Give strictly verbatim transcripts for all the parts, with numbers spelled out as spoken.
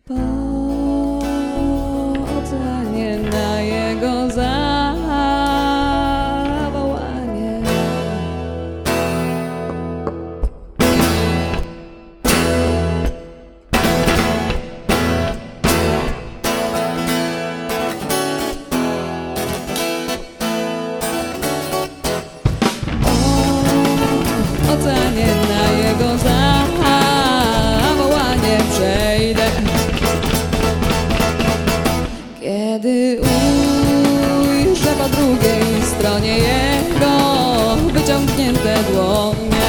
Po oceanie na jego zawołanie. Po oceanie na jego zawołanie przejdę. Kiedy ujrzę po drugiej stronie jego wyciągnięte dłonie.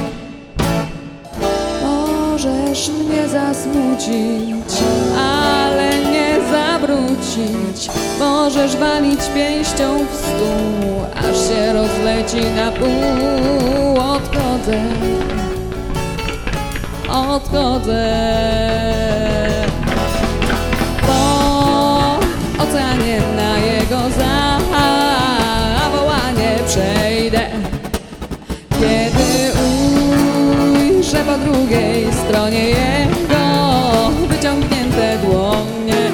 Możesz mnie zasmucić, ale nie zawrócić. Możesz walić pięścią w stół, aż się rozleci na pół. Odchodzę, odchodzę. Oceanie na jego zawołanie przejdę. Kiedy ujrzę po drugiej stronie jego wyciągnięte dłonie.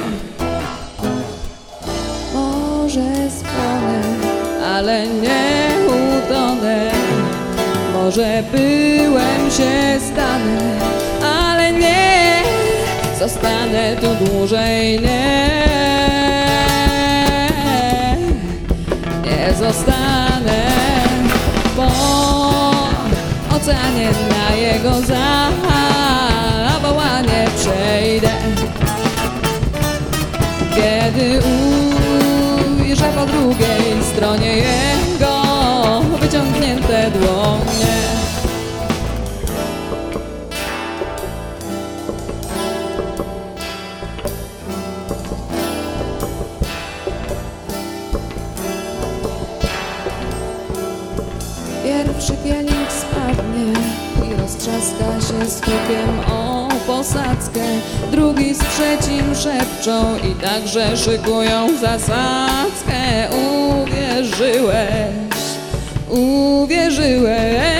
Może spłonę, ale nie utonę. Może byłem się stanę, ale nie zostanę tu dłużej, nie. Nie zostanę. Po oceanie na jego zawołanie przejdę. Kiedy ujrzę po drugiej stronie jego wyciągnięte dłonie. Pierwszy kielich spadnie i roztrzaska się z hukiem o posadzkę. Drugi z trzecim szepczą i także szykują zasadzkę. Uwierzyłeś, uwierzyłeś.